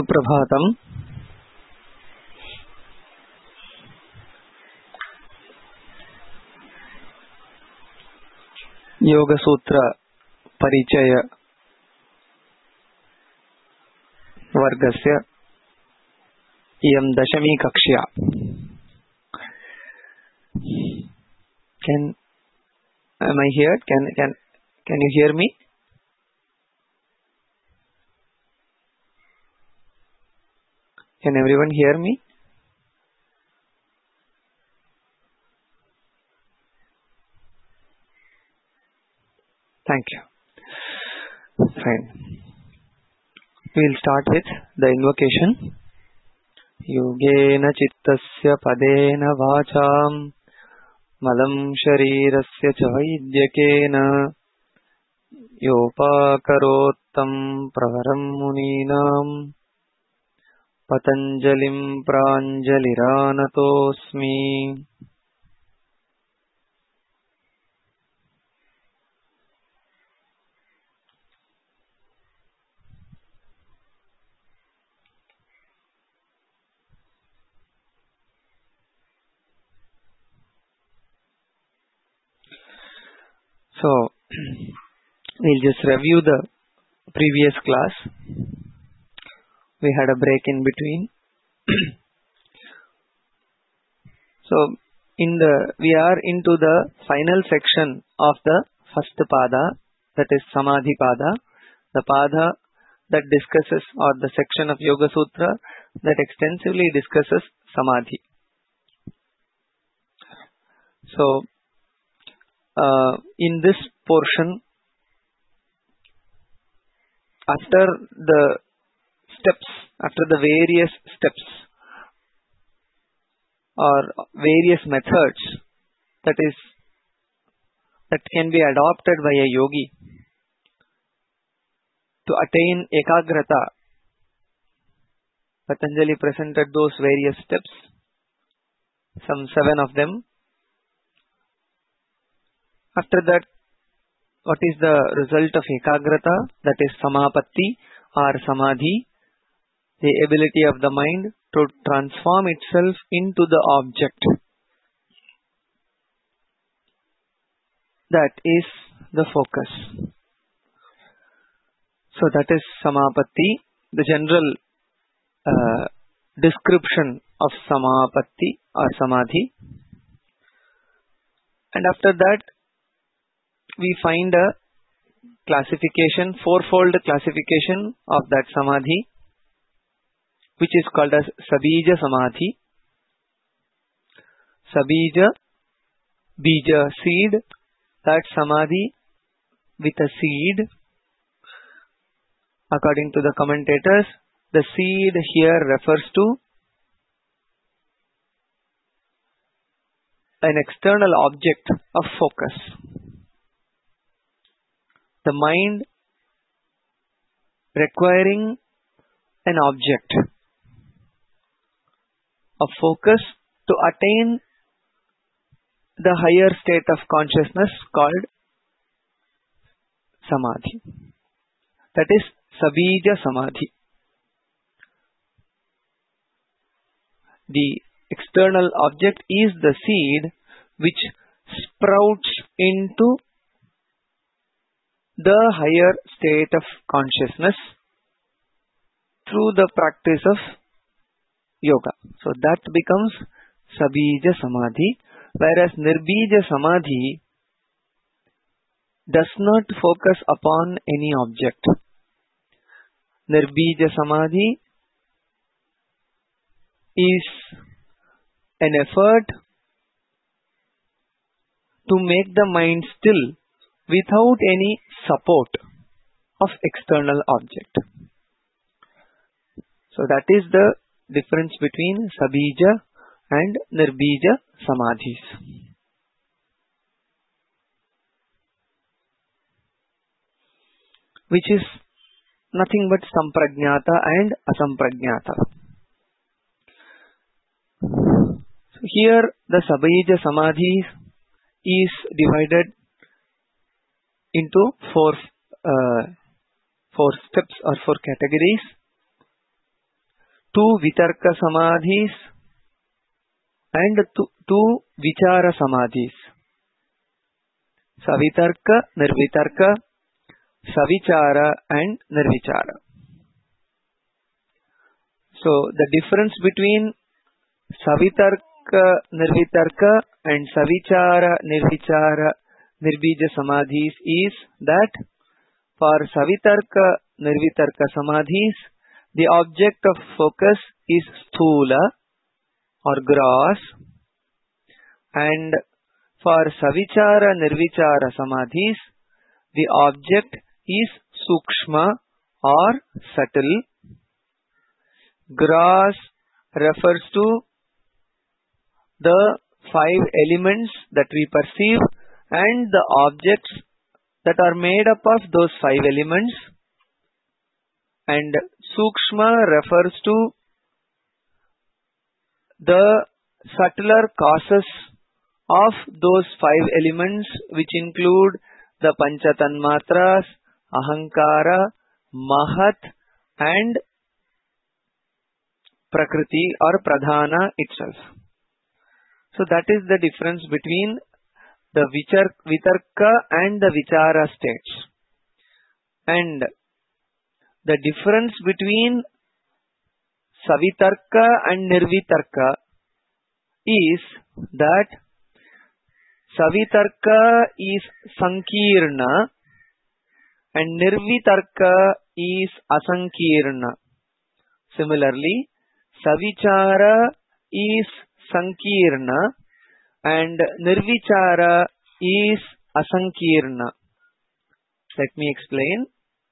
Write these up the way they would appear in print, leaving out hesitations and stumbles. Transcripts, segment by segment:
सुप्रभातम्. योगसूत्र परिचय वर्गस्य इयं दशमी कक्ष्या. Am I here? Can you hear me? Can everyone hear me? Thank you. Fine. We'll start with the invocation. Yogena chittasya padena vacham malam sharirasya cha vaidyakena yopakarottam pravaram muninam Patanjalim pranjaliranatosmi. So, we'll just review the previous class. We had a break in between. So, we are into the final section of the first pada, that is Samadhi pada, the pada that discusses, or the section of Yoga Sutra that extensively discusses Samadhi. So, in this portion, after the various steps or various methods that can be adopted by a yogi to attain ekagrata, Patanjali presented those various steps, some 7 of them. After that, what is the result of ekagrata? That is samapatti or samadhi, the ability of the mind to transform itself into the object. That is the focus. So that is samapatti, the general description of samapatti or samadhi. And after that, we find a classification, fourfold classification of that samadhi, which is called as Sabija Samadhi. Sabija, bija, seed, that samadhi with a seed. According to the commentators, the seed here refers to an external object of focus. The mind requiring an object of focus to attain the higher state of consciousness called samadhi. That is Sabija Samadhi. The external object is the seed which sprouts into the higher state of consciousness through the practice of yoga. So that becomes Sabija Samadhi, whereas Nirbija Samadhi does not focus upon any object. Nirbija Samadhi is an effort to make the mind still without any support of external object. So that is the difference between Sabija and Nirbija Samadhis. Which is nothing but Samprajnata and Asamprajnata. So here the Sabija Samadhi is divided into four steps or 4 categories. two Vitarka Samadhis and two Vichara Samadhis. Savitarka, Nirvitarka, Savichara and Nirvichara. So the difference between Savitarka, Nirvitarka and Savichara, Nirvichara, Nirbija Samadhis is that for Savitarka, Nirvitarka Samadhis, the object of focus is Sthula or gross, and for Savichara, Nirvichara Samadhis, the object is Sukshma or subtle. Gross refers to the five elements that we perceive and the objects that are made up of those five elements, and Sukshma refers to the subtler causes of those five elements, which include the Panchatanmatras, Ahankara, Mahat and Prakriti or Pradhana itself. So that is the difference between the Vitarka and the Vichara states. And the difference between Savitarka and Nirvitarka is that Savitarka is Sankirna and Nirvitarka is Asankirna. Similarly, Savichara is Sankirna and Nirvichara is Asankirna. Let me explain.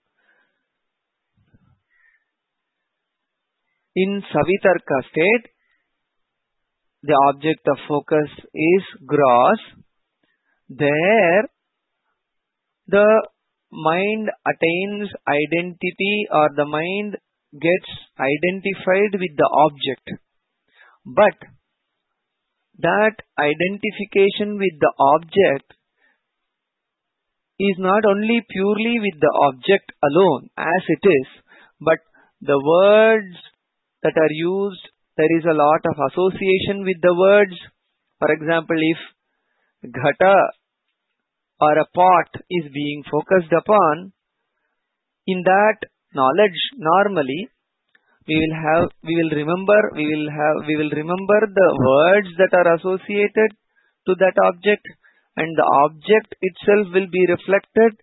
In Savitarka state, the object of focus is gross. There, the mind attains identity or the mind gets identified with the object. But that identification with the object is not only purely with the object alone as it is, but the words that are used, there is a lot of association with the words. For example, if ghata or a pot is being focused upon, in that knowledge normally we will remember the words that are associated to that object, and the object itself will be reflected,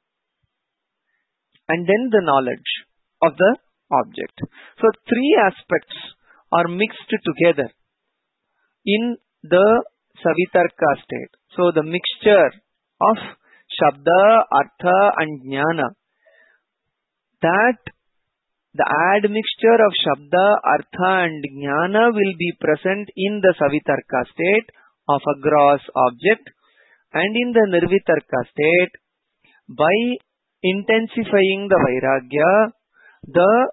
and then the knowledge of the object. So three aspects are mixed together in the Savitarka state. So the mixture of Shabda, Artha and Jnana, that the admixture of Shabda, Artha and Jnana will be present in the Savitarka state of a gross object, and in the Nirvitarka state, by intensifying the Vairagya, the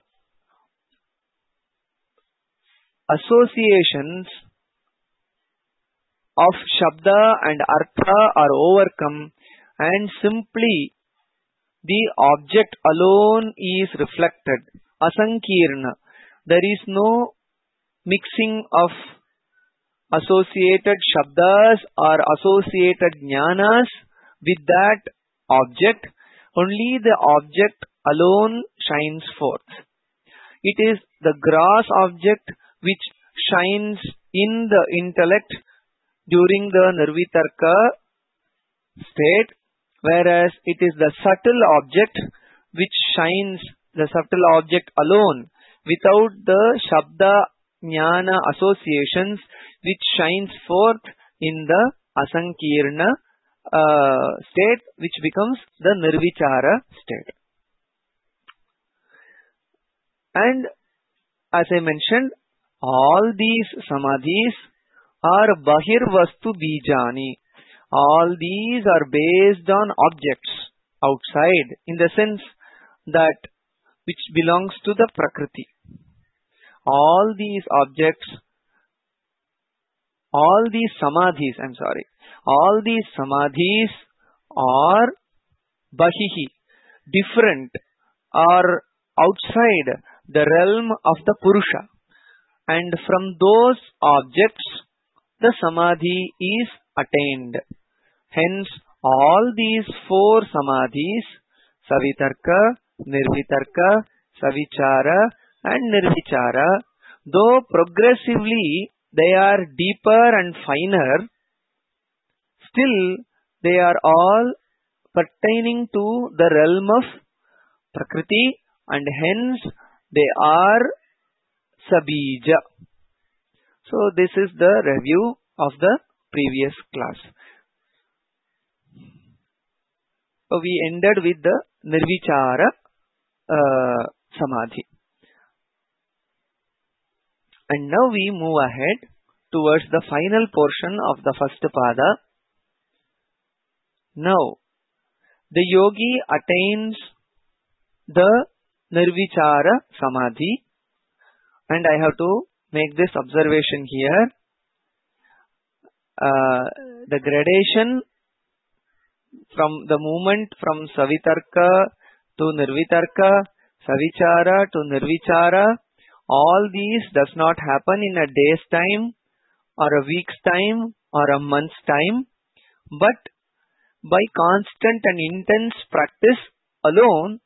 associations of Shabda and Artha are overcome, and simply the object alone is reflected. Asankirna. There is no mixing of associated Shabdas or associated Jnanas with that object. Only the object alone shines forth. It is the gross object which shines in the intellect during the Nirvitarka state, whereas it is the subtle object which shines, the subtle object alone, without the Shabda Jnana associations, which shines forth in the Asankirna state, which becomes the Nirvichara state. And as I mentioned, all these samadhis are Bahirvastu Bijani. All these are based on objects outside, in the sense that which belongs to the Prakriti. All these objects, all these samadhis are Bahihi, different, or outside the realm of the Purusha. and from those objects the samadhi is attained. Hence, all these four samadhis, Savitarka, Nirvitarka, Savichara and Nirvichara, though progressively they are deeper and finer, still they are all pertaining to the realm of Prakriti and hence they are Sabija. So this is the review of the previous class. So we ended with the Nirvichara Samadhi. And now we move ahead towards the final portion of the first pada. Now, the yogi attains the Nirvichara Samadhi, and I have to make this observation here. The gradation from the movement from Savitarka to Nirvitarka, Savichara to Nirvichara, all these does not happen in a day's time or a week's time or a month's time, but by constant and intense practice alone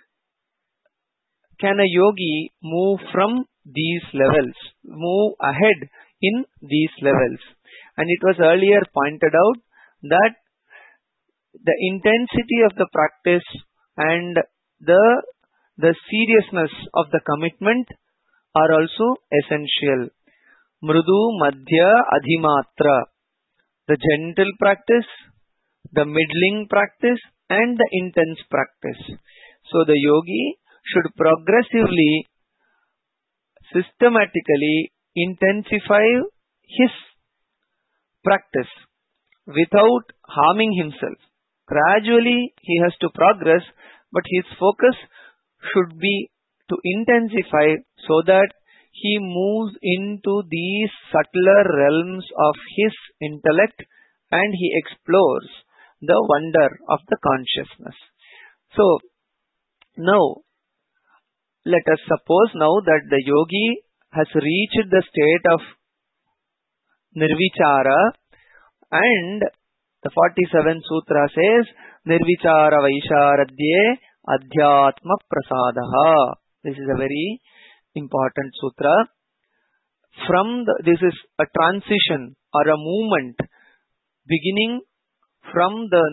can a yogi move from these levels, move ahead in these levels. And it was earlier pointed out that the intensity of the practice and the seriousness of the commitment are also essential. Mrudu, Madhya, Adhimatra. The gentle practice, the middling practice and the intense practice. So the yogi should progressively, systematically intensify his practice without harming himself. Gradually he has to progress, but his focus should be to intensify so that he moves into these subtler realms of his intellect and he explores the wonder of the consciousness. So, now, let us suppose now that the yogi has reached the state of Nirvichara, and the 47th Sutra says, Nirvichara Vaisharadye Adhyatma Prasadaha. This is a very important sutra. This is a transition or a movement beginning from the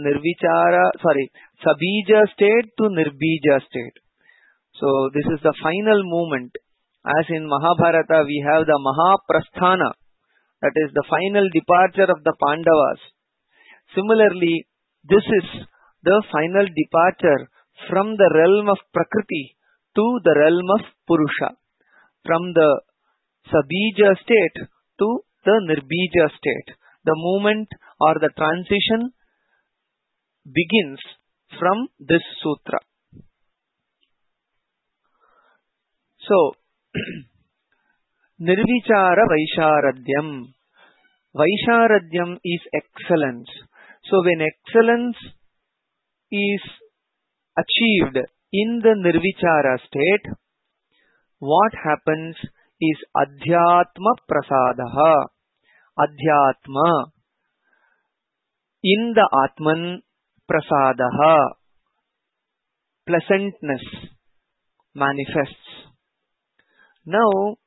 Sabija state to Nirbija state. So this is the final movement. As in Mahabharata we have the Mahaprasthana, that is the final departure of the Pandavas. Similarly, this is the final departure from the realm of Prakriti to the realm of Purusha, from the Sabija state to the Nirbija state. The movement or the transition begins from this sutra. So, Nirvichara Vaisharadyam. Vaisharadyam is excellence. So, when excellence is achieved in the Nirvichara state, what happens is Adhyatma Prasadaha. Adhyatma. In the Atman, Prasadaha. Pleasantness manifests. Now,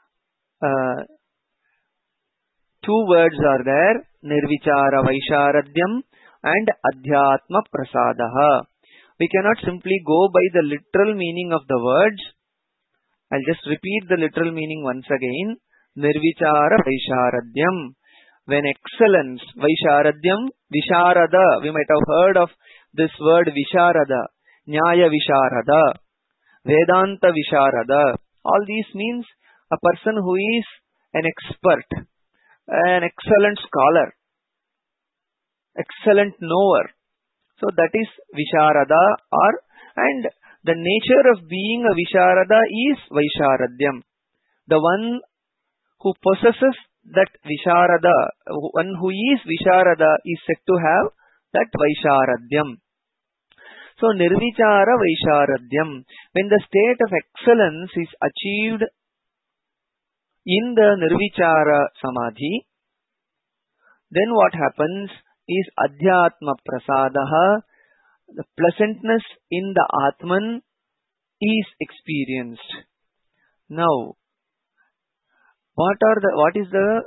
two words are there, Nirvichara Vaisharadyam and Adhyatma Prasadaha. We cannot simply go by the literal meaning of the words. I'll just repeat the literal meaning once again. Nirvichara Vaisharadyam. When excellence, Vaisharadyam, Visharada. We might have heard of this word Visharada, Nyaya Visharada, Vedanta Visharada. All these means a person who is an expert, an excellent scholar, excellent knower. So that is Visharada, and the nature of being a Visharada is Vaisharadyam. The one who possesses that Visharada, one who is Visharada is said to have that Vaisharadyam. So Nirvichara Vaisharadyam. When the state of excellence is achieved in the Nirvichara Samadhi, then what happens is Adhyatma Prasadaha, the pleasantness in the Atman is experienced. Now, what is the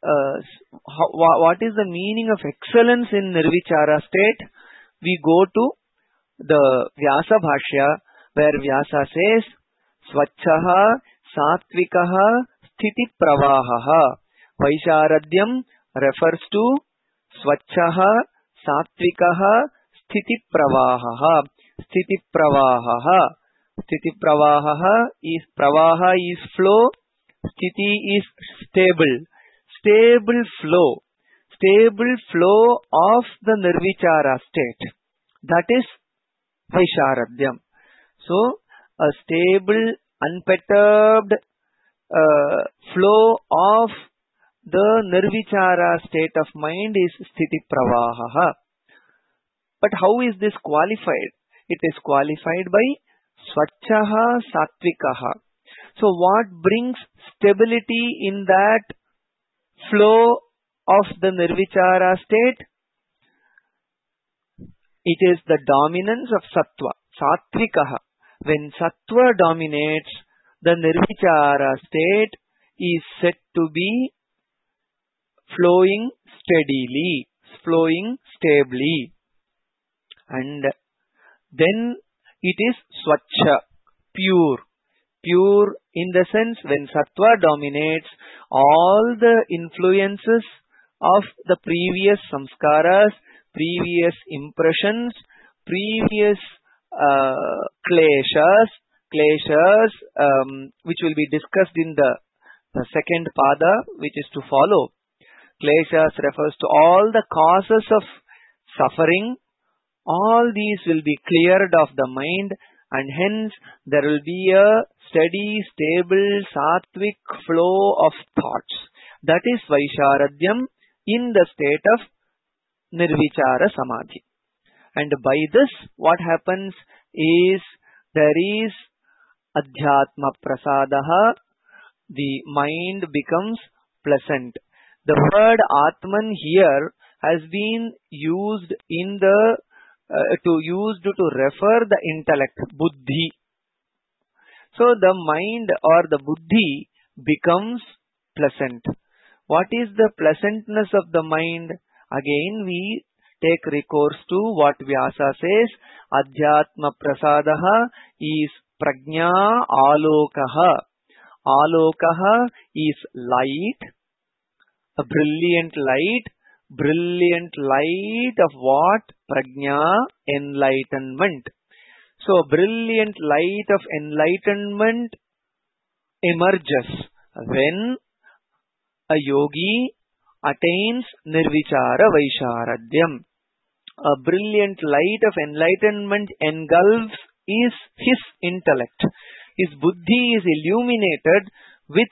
meaning of excellence in Nirvichara state? We go to the Vyasa Bhashya, where Vyasa says, Swachchaha Satvikaha Sthiti Pravahaha. Vaisharadyam refers to Swachchaha Satvikaha Sthiti Pravahaha. Sthiti Pravahaha. Sthiti Pravahaha is Pravaha is flow. Sthiti is stable. Stable flow. Stable flow of the Nirvichara state. That is Vaisharadyam. So, a stable, unperturbed flow of the Nirvichara state of mind is Sthiti Pravahaha. But how is this qualified? It is qualified by Swachchaha Satvikaha. So what brings stability in that flow of the Nirvichara state? It is the dominance of Sattva, Satvikaha. When Sattva dominates, the Nirvichara state is said to be flowing steadily, flowing stably. And then it is Swachcha, pure. Pure in the sense when Sattva dominates, all the influences of the previous samskaras, previous impressions, previous kleshas, which will be discussed in the second pada, which is to follow. Kleshas refers to all the causes of suffering. All these will be cleared of the mind, and hence there will be a steady, stable, sattvic flow of thoughts. That is Vaisharadyam in the state of Nirvichara Samadhi. And by this, what happens is there is Adhyatma Prasadaha, the mind becomes pleasant. The word Atman here has been used in the to refer the intellect, buddhi. So the mind or the buddhi becomes pleasant. What is the pleasantness of the mind? Again we take recourse to what Vyasa says. Adhyatma Prasadaha is Prajna Alokaha. Alokaha is light, a brilliant light. Brilliant light of what? Prajna, enlightenment. So, brilliant light of enlightenment emerges when a yogi attains Nirvichara Vaisharadyam. A brilliant light of enlightenment engulfs his intellect. His buddhi is illuminated with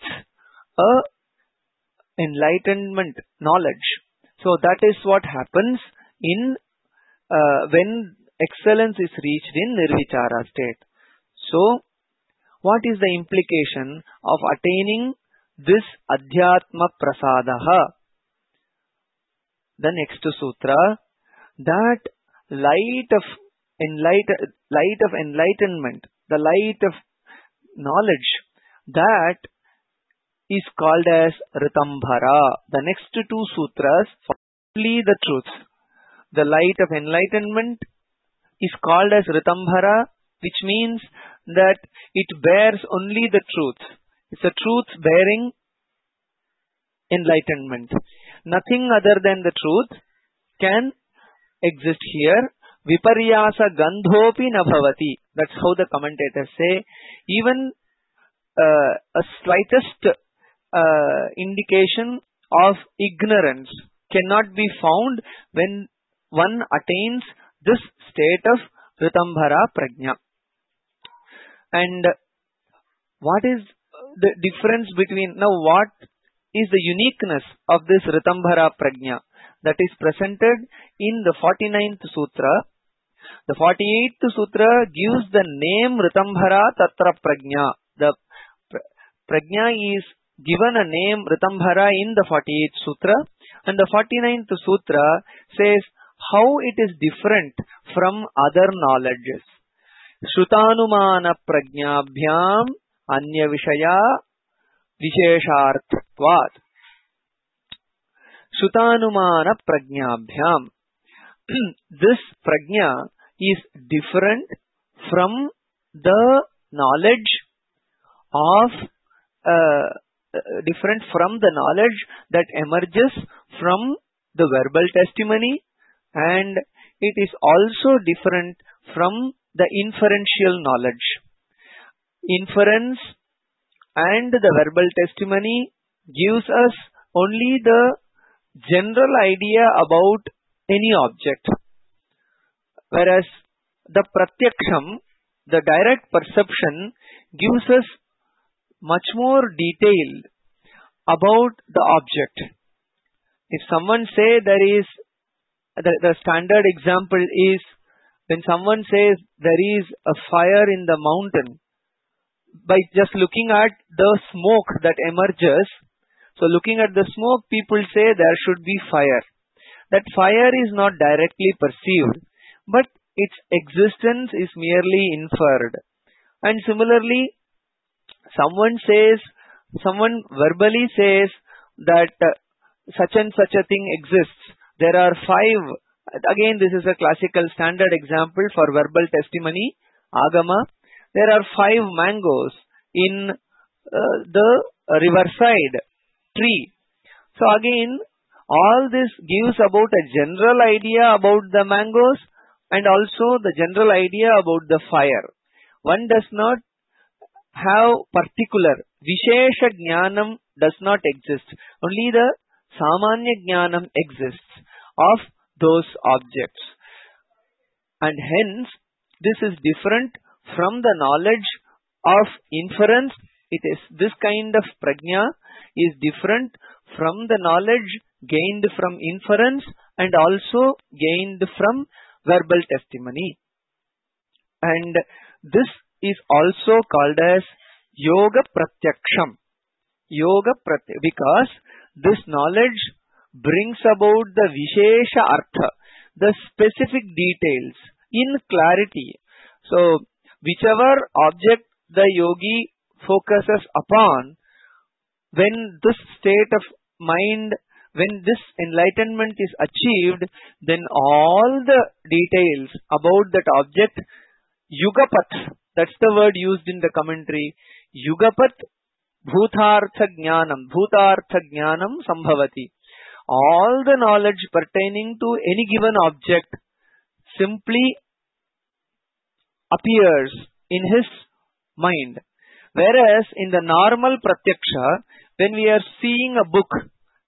enlightenment knowledge. So that is what happens in when excellence is reached in Nirvichara state. So, what is the implication of attaining this Adhyatma Prasadaha? The next sutra, that light of enlightenment, the light of knowledge, that is called as Ritambhara. The next two sutras only the truth. The light of enlightenment is called as Ritambhara, which means that it bears only the truth. It's a truth bearing enlightenment. Nothing other than the truth can exist here. Viparyasa gandhopi na bhavati. That's how the commentators say. Even a slightest indication of ignorance cannot be found when one attains this state of Ritambhara Prajna. And what is the difference between, now what is the uniqueness of this Ritambhara Prajna? That is presented in the 49th Sutra. The 48th Sutra gives the name Ritambhara Tatra Prajna. The Prajna is given a name Ritambhara in the 48th Sutra, and the 49th Sutra says how it is different from other knowledges. Shrutanumana prajnabhyam anya vishaya visheshartvat. Shrutanumana prajnabhyam. This prajna is different from the knowledge of that emerges from the verbal testimony, and it is also different from the inferential knowledge. Inference and the verbal testimony gives us only the general idea about any object, whereas the pratyaksham, the direct perception, gives us much more detail about the object. If someone say there is, the standard example is when someone says there is a fire in the mountain, by just looking at the smoke that emerges, so looking at the smoke, people say there should be fire. That fire is not directly perceived, but its existence is merely inferred. And similarly, someone verbally says that such and such a thing exists. There are 5. Again, this is a classical standard example for verbal testimony, agama. There are 5 mangoes in the riverside tree. So again, all this gives about a general idea about the mangoes and also the general idea about the fire. One does not have particular Vishesha Jnanam does not exist. Only the Samanya Jnanam exists of those objects. And hence, this is different from the knowledge of inference. It is this kind of prajna is different from the knowledge gained from inference and also gained from verbal testimony. And this is also called as Yoga Pratyaksham. Because this knowledge brings about the Vishesha Artha, the specific details in clarity. So, whichever object the yogi focuses upon, when this state of mind, when this enlightenment is achieved, then all the details about that object, Yugapat, that's the word used in the commentary, Yugapat Bhutartha Jnanam Sambhavati. All the knowledge pertaining to any given object simply appears in his mind. Whereas in the normal pratyaksha, when we are seeing a book,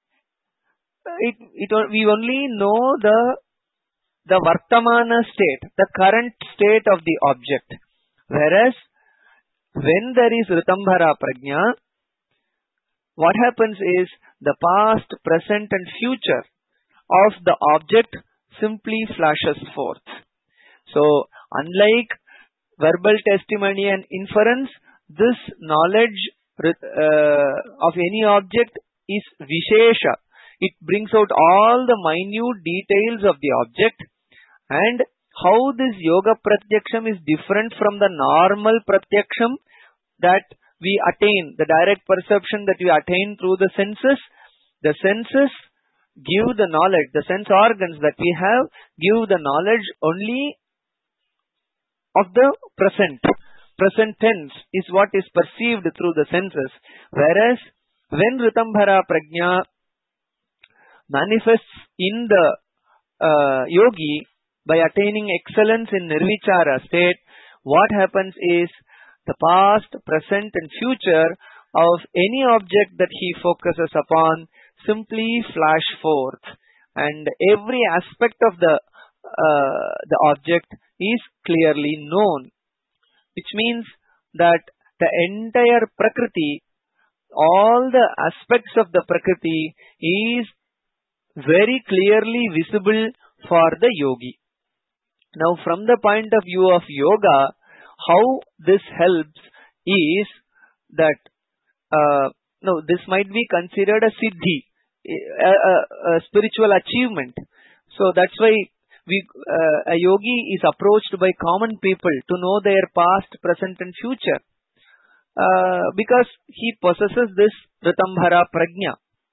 we only know the vartamana state, the current state of the object. Whereas when there is Ritambhara Prajna, what happens is the past, present and future of the object simply flashes forth. So, unlike verbal testimony and inference, this knowledge of any object is Vishesha. It brings out all the minute details of the object, and how this Yoga Pratyaksham is different from the normal Pratyaksham that we attain, the direct perception that we attain through the senses. The senses give the knowledge, the sense organs that we have give the knowledge only of the present. Present tense is what is perceived through the senses. Whereas when Ritambhara Prajna manifests in the yogi by attaining excellence in Nirvichara state, what happens is the past, present and future of any object that he focuses upon simply flash forth, and every aspect of the object is clearly known, which means that the entire Prakriti, all the aspects of the Prakriti is very clearly visible for the yogi. Now, from the point of view of yoga, how this helps is that no, this might be considered a siddhi, a spiritual achievement. So that's why a yogi is approached by common people to know their past, present and future, because he possesses this Ritambhara Prajna.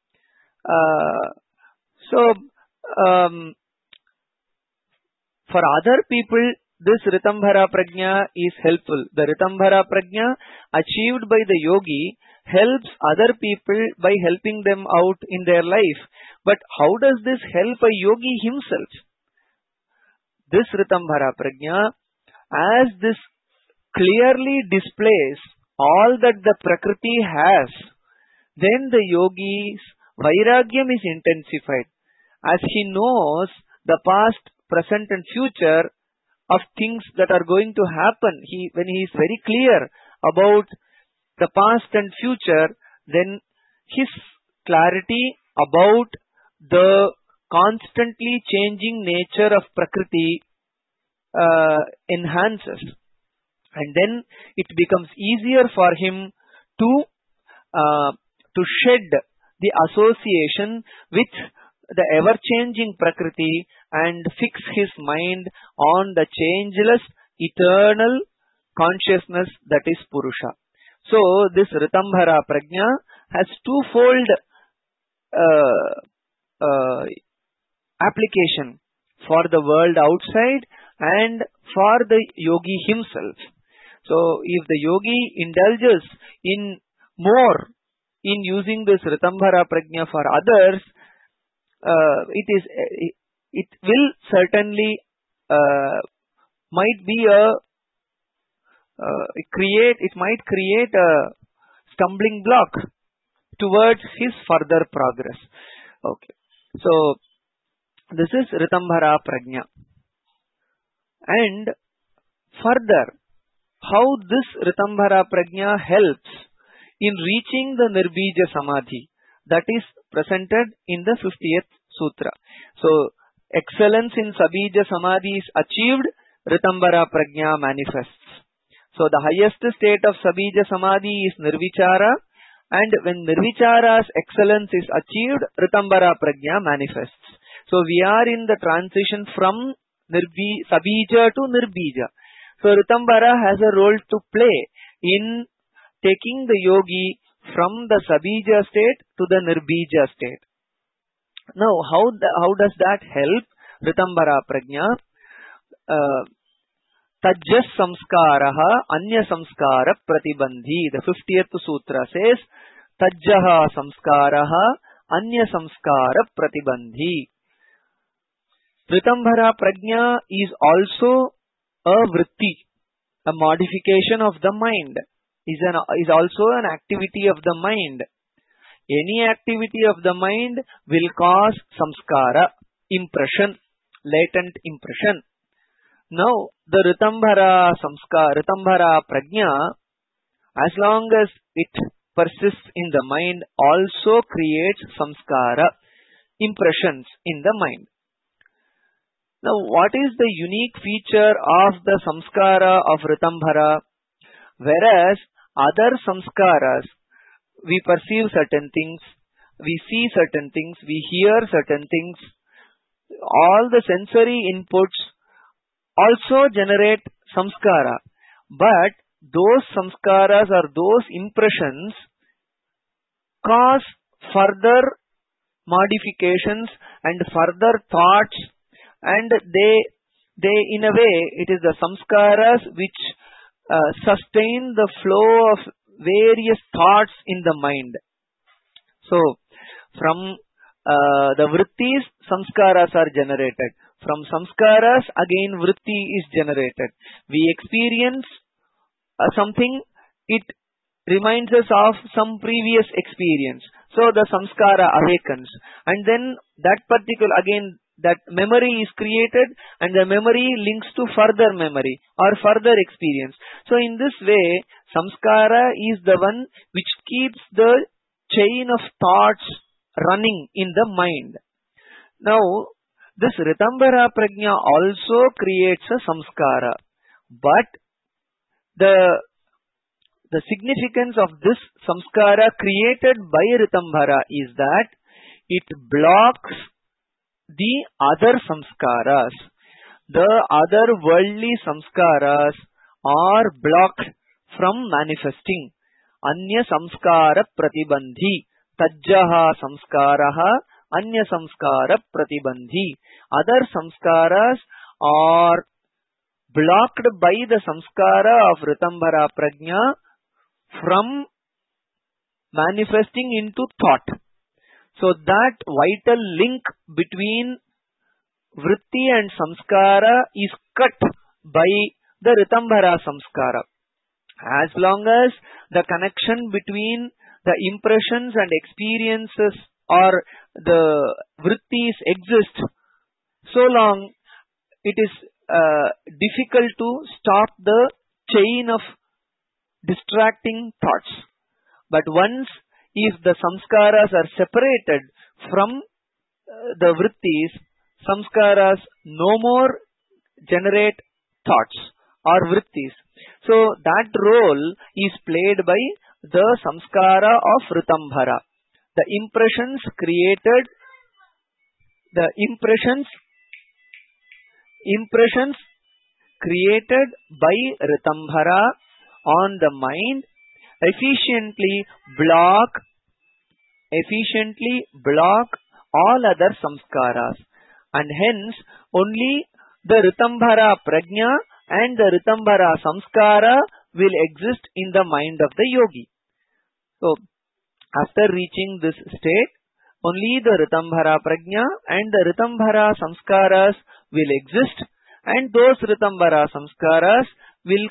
So for other people, this Ritambhara Prajna is helpful. The Ritambhara Prajna achieved by the yogi helps other people by helping them out in their life. But how does this help a yogi himself? This Ritambhara Prajna, as this clearly displays all that the Prakriti has, then the yogi's Vairagyam is intensified. As he knows the past, present and future of things that are going to happen, when he is very clear about the past and future, then his clarity about the constantly changing nature of Prakriti enhances. And then it becomes easier for him to shed the association with the ever-changing Prakriti and fix his mind on the changeless, eternal consciousness that is Purusha. So this Ritambhara Prajna has twofold application for the world outside and for the yogi himself. So if the yogi indulges in more in using this Ritambhara Prajna for others, it will certainly might create a stumbling block towards his further progress. Okay, so this is Ritambhara Prajna. And further, how this Ritambhara Prajna helps in reaching the Nirbija Samadhi, that is presented in the 50th Sutra. So, excellence in Sabija Samadhi is achieved, Ritambhara Prajna manifests. So, the highest state of Sabija Samadhi is Nirvichara, and when Nirvichara's excellence is achieved, Ritambhara Prajna manifests. So, we are in the transition from Sabija to Nirbija. So, Ritambhara has a role to play in taking the yogi from the Sabija state to the Nirbija state. Now, how does that help Ritambhara Prajna? Tajjas samskaraha anya samskara pratibandhi. The 50th sutra says, Tajjaha samskaraha anya samskara pratibandhi. Ritambhara Prajna is also a vritti, a modification of the mind, is also an activity of the mind. Any activity of the mind will cause samskara, impression, latent impression. Now, the Ritambhara Prajna, as long as it persists in the mind, also creates samskara, impressions in the mind. Now, what is the unique feature of the samskara of Ritambhara? Whereas other samskaras, we perceive certain things, we see certain things, we hear certain things, all the sensory inputs also generate samskara. But those samskaras or those impressions cause further modifications and further thoughts, and they in a way, it is the samskaras which sustain the flow of various thoughts in the mind. So, from the vrittis, samskaras are generated. From samskaras, again vritti is generated. We experience something, it reminds us of some previous experience. So, the samskara awakens. And then that particular, again, that memory is created, and the memory links to further memory or further experience. So in this way, samskara is the one which keeps the chain of thoughts running in the mind. Now, this Ritambhara Prajna also creates a samskara, but the the significance of this samskara created by Ritambhara is that it blocks the other samskaras. The other worldly samskaras are blocked from manifesting. Anya samskara pratibandhi. Tajjaha samskaraha anya samskara pratibandhi. Other samskaras are blocked by the samskara of Ritambhara Prajna from manifesting into thought. So that vital link between vritti and samskara is cut by the Ritambhara samskara. As long as the connection between the impressions and experiences or the vrittis exist, so long it is difficult to stop the chain of distracting thoughts. But once if the samskaras are separated from the vrittis, samskaras no more generate thoughts or vrittis. So that role is played by the samskara of Ritambhara. The impressions created, the impressions created by Ritambhara on the mind efficiently block all other samskaras, and hence only the Ritambhara Prajna and the Ritambhara samskara will exist in the mind of the yogi. So after reaching this state, only the Ritambhara Prajna and the Ritambhara samskaras will exist, and those Ritambhara samskaras will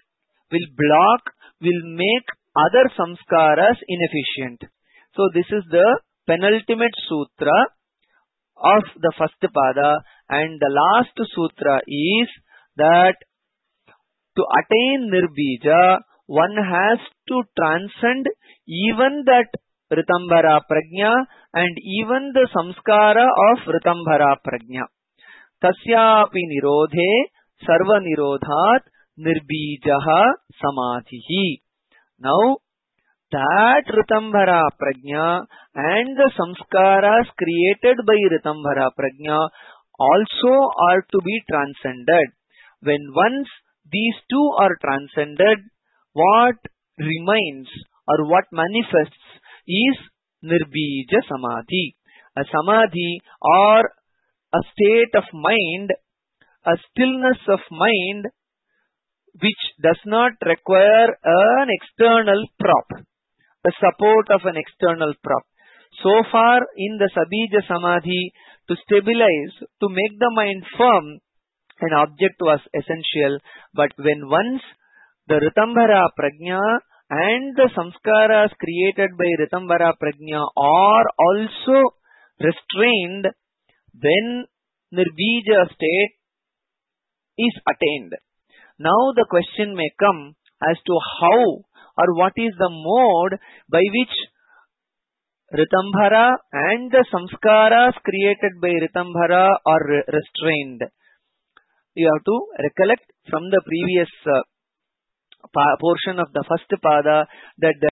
make other samskaras inefficient. So this is the penultimate sutra of the first pada, and the last sutra is that to attain nirbija, one has to transcend even that Ritambhara Prajna and even the samskara of Ritambhara Prajna. Tasyapi nirodhe sarva nirodhat nirbijaha samadhihi. Now, that Ritambhara Prajna and the samskaras created by Ritambhara Prajna also are to be transcended. When once these two are transcended, what remains or what manifests is Nirbija Samadhi. A Samadhi or a state of mind, a stillness of mind which does not require an external prop, the support of an external prop. So far in the Sabija Samadhi, to stabilize, to make the mind firm, an object was essential, but when once the Ritambhara Prajna and the samskaras created by Ritambhara Prajna are also restrained, then Nirbija state is attained. Now the question may come as to how or what is the mode by which Ritambhara and the samskaras created by Ritambhara are restrained. You have to recollect from the previous portion of the first pada that